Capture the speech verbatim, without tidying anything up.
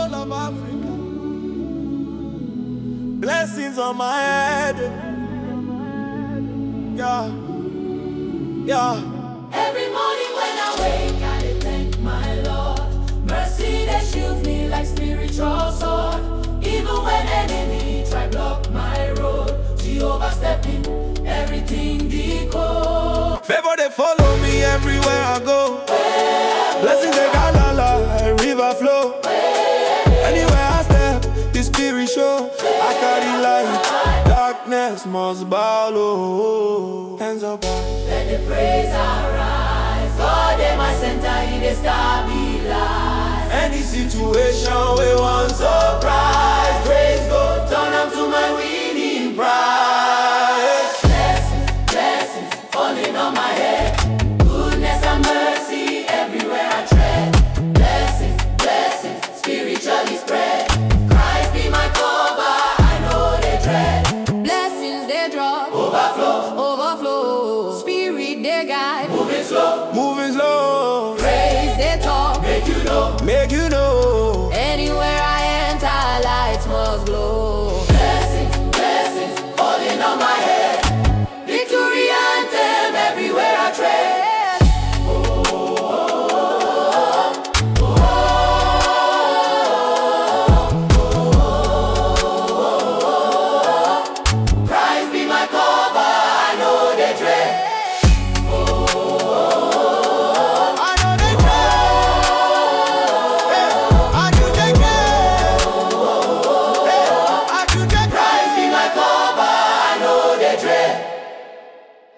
whole of Africa. Blessings on my head. Yeah, yeah. Every morning when I wake, I dey thank my Lord. Mercy that shields me like spiritual sword. Even when enemy try block my road, Jehovah step in, everything decode. Favor they follow me everywhere I go. Blessings they got la la, river flow. Anywhere I step, the spirit show. I carry light, darkness must bow low. Hands up high. Let the praise arise. God in my center, He dey stabilize. Any situation we want.